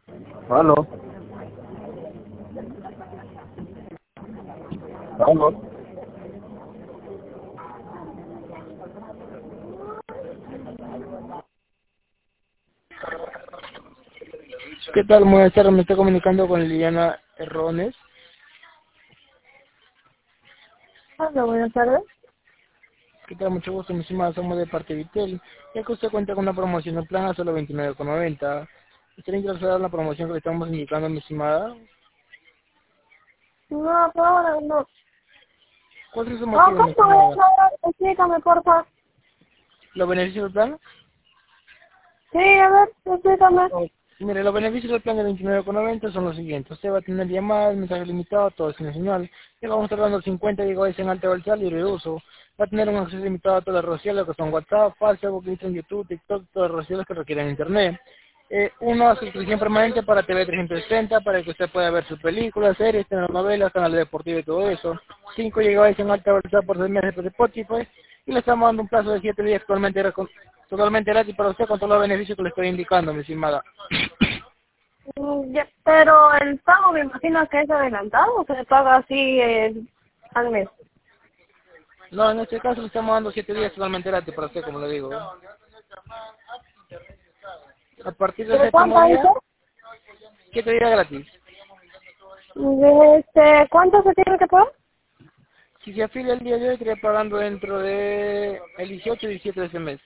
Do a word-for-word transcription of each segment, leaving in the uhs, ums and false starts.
Aló, aló. ¿Qué tal? Buenas tardes, me estoy comunicando con Liliana Errones. Hola, buenas tardes. ¿Qué tal? Mucho gusto, mi estimada, somos de parte Vitel. Ya que usted cuenta con una promoción en plan a solo veintinueve con noventa. ¿Estaría interesada en la promoción que le estamos indicando, mi estimada? No, por ahora no. ¿Cuál es su No, motivo, mi ¿cómo es estimada? ahora? Explícame, porfa. ¿Los beneficios del plan? Sí, a ver, explícame. Oh, mire, los beneficios del plan de veintinueve con noventa son los siguientes. Usted va a tener llamadas, mensajes limitados, todo sin señal. Le vamos a estar dando cincuenta gigabytes en alta velocidad libre de uso. Va a tener un acceso limitado a todas las redes sociales, que son WhatsApp, Facebook, Instagram, YouTube, TikTok, todas las redes sociales que requieren Internet. Eh, una suscripción permanente para T V trescientos sesenta, para que usted pueda ver sus películas, series, telenovelas, canales deportivos y todo eso. cinco gigabytes en alta velocidad por seis meses por Spotify. Y le estamos dando un plazo de siete días actualmente totalmente gratis para usted con todos los beneficios que le estoy indicando, mi estimada. Mm, ya, pero el pago me imagino que es adelantado o se paga así eh, al mes. No, en este caso le estamos dando siete días totalmente gratis para usted, como le digo. A partir del ¿De séptimo cuánto día, dice? siete días gratis. De este, ¿cuánto se tiene que pagar? Si se afilia el día de hoy, estaría pagando dentro de el dieciocho y diecisiete de ese mes.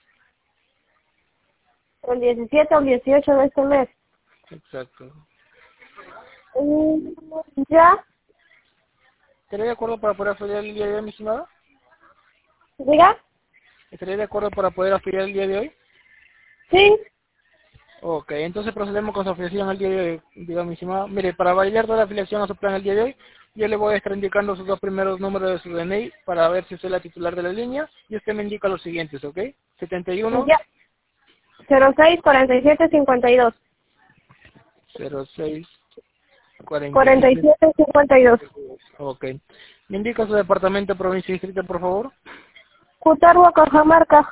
El diecisiete o el dieciocho de este mes. Exacto. Mm, ya, ¿Estaría de acuerdo para poder afiliar el día de hoy, mi estimada? diga. ¿Estaría de acuerdo para poder afiliar el día de hoy? Sí, Ok, entonces procedemos con su afiliación el día de hoy, digamos, mi estimada. Mire, para validar toda la afiliación a su plan el día de hoy, yo le voy a estar indicando sus dos primeros números de su D N I para ver si usted es la titular de la línea, y usted me indica los siguientes, ¿ok? setenta y uno, ya. Cero seis cuarenta y siete cincuenta y dos. cero seis, cuarenta y Cuarenta y siete. siete cincuenta y dos. Ok. ¿Me indica su departamento, provincia y distrito, por favor? Cutarbo, Cajamarca.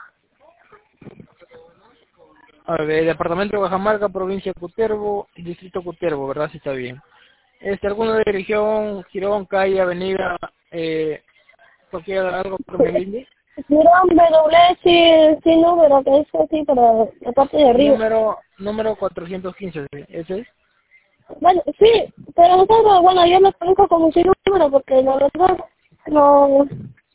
A ver, departamento de Cajamarca, provincia de Cutervo, distrito Cutervo, ¿verdad? Sí, está bien. Este, ¿alguna dirección, Girón, calle, avenida, eh, cualquier algo que me brinde? Girón W sin, sin número, que es así para la parte de arriba. Número, número cuatrocientos quince, ¿sí? ¿Ese es? Bueno, sí, pero nosotros, bueno, yo lo conozco como sin número porque la verdad no...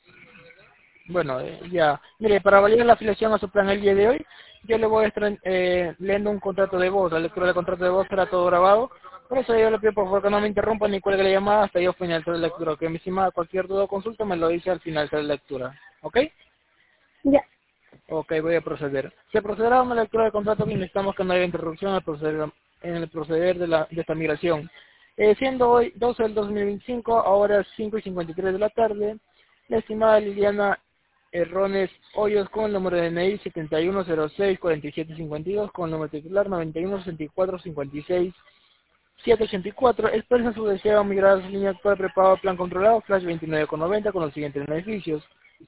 Bueno, eh, ya. Mire, para validar la afiliación a su plan el día de hoy, yo le voy a estar eh, leyendo un contrato de voz. La lectura del contrato de voz será todo grabado. Por eso yo le pido por favor que no me interrumpa ni cuelgue la llamada hasta yo finalizar la lectura. Que mi estimada, cualquier duda o consulta me lo dice al finalizar la lectura. ¿Ok? Ya, Ok, voy a proceder. Se procederá a una lectura del contrato y necesitamos que no haya interrupción al proceder, en el proceder de, la, de esta migración. Eh, siendo hoy doce del dos mil veinticinco, ahora cinco y cincuenta y tres de la tarde, la estimada Liliana Errones Hoyos con el número de D N I setenta y uno cero seis cuarenta y siete cincuenta y dos, con el número titular noventa y uno sesenta y cuatro cincuenta y seis setecientos ochenta y cuatro, expresa su deseo de migrar a su línea actual prepago plan controlado Flash veintinueve con noventa con los siguientes beneficios.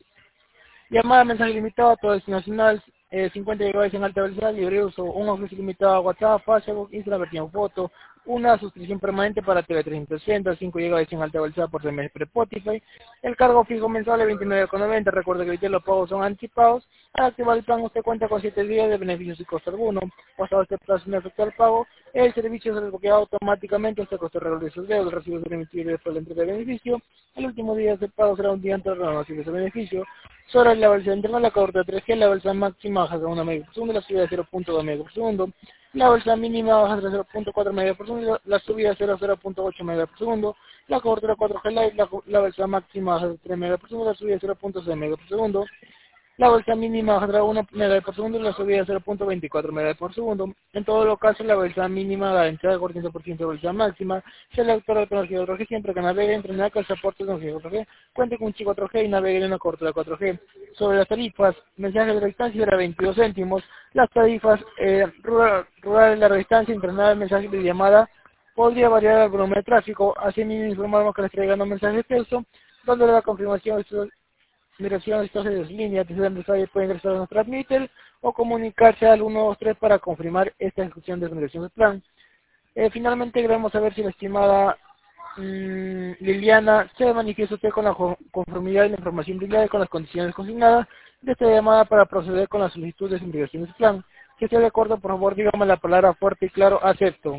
Llamada, mensaje limitado a todo destino nacional, eh, cincuenta gigabytes en alta velocidad, libre uso, un acceso limitado a WhatsApp, Facebook, Instagram, versión foto, una suscripción permanente para T V trescientos sesenta, cinco gigabytes en alta velocidad por seis meses por Spotify, el cargo fijo mensual de veintinueve con noventa, recuerda que ahorita los pagos son anticipados, al activar el plan usted cuenta con siete días de beneficios y costo alguno, pasado este plazo sin efectuar el pago, el servicio se desbloquea automáticamente hasta costo regular de sus deudas, recibe su remitido después de la entrega de beneficio, el último día de pago será un día antes de la renovación de ese beneficio. Sobre la velocidad interna, la cobertura tres G, la velocidad máxima baja de una megabits por segundo, la subida de cero punto dos megabits por segundo, la velocidad mínima baja de cero punto cuatro megabits por segundo, la subida de cero punto ocho megabits por segundo, la cobertura cuatro G Lite, la, la velocidad máxima baja de tres megabits por segundo, la subida de cero punto seis megabits por segundo, la velocidad mínima baja de uno megabits por segundo y la subida de cero punto veinticuatro megabits por segundo. En todos los casos, la velocidad mínima da entrada de cuarenta por ciento de velocidad máxima. Se le autora la tecnología cuatro G siempre que navegue entre una casa de soporte de tecnología cuatro G, cuente con un chip cuatro G y navegue en una cobertura cuatro G. Sobre las tarifas, mensaje de distancia era veintidós céntimos. Las tarifas eh, rural, rural de larga distancia, internada, mensaje de llamada, podría variar el volumen de tráfico. Asimismo, informamos que les traigan un mensaje de texto, donde la confirmación dirección de estaciones de línea, que sean necesarios pueden ingresar a nuestra admitter o comunicarse al uno dos tres para confirmar esta ejecución de su dirección de plan. Eh, finalmente queremos saber si la estimada mmm, Liliana se manifiesta usted con la conformidad y la información brindada y con las condiciones consignadas de esta llamada para proceder con la solicitud de investigación del plan. Si esté de acuerdo, por favor, dígame la palabra fuerte y claro, acepto.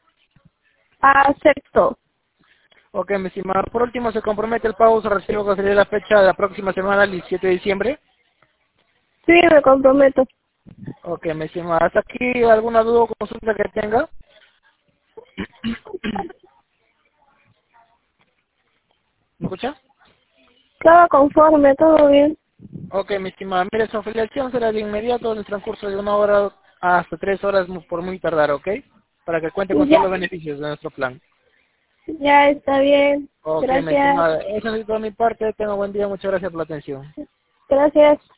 Acepto. Ok, mi estimada. Por último, ¿se compromete el pago se recibo que sería la fecha de la próxima semana, el diecisiete de diciembre? Sí, me comprometo. Ok, mi estimada. ¿Hasta aquí alguna duda o consulta que tenga? ¿Me escucha? Todo conforme, todo bien. Ok, mi estimada. Mire, su afiliación será de inmediato en el transcurso de una hora hasta tres horas mu- por muy tardar, ¿ok? Para que cuente con todos Ya, los beneficios de nuestro plan. ya está bien. Ok, mi Gracias. estimada. Eso es todo de mi parte. Tenga buen día. Muchas gracias por la atención. Gracias.